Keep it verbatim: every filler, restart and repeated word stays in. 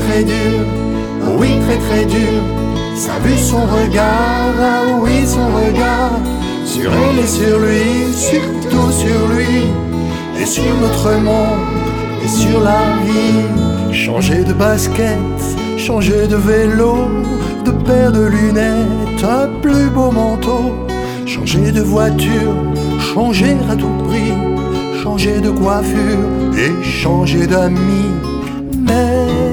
très dur, oui très très dur. Sa vue, son regard, ah oui son regard, sur elle et sur lui, surtout sur lui, et sur notre monde, et sur la vie. Changer de basket, changer de vélo, de paire de lunettes, un plus beau manteau. Changer de voiture, changer à tout prix, changer de coiffure et changer d'amis. Mais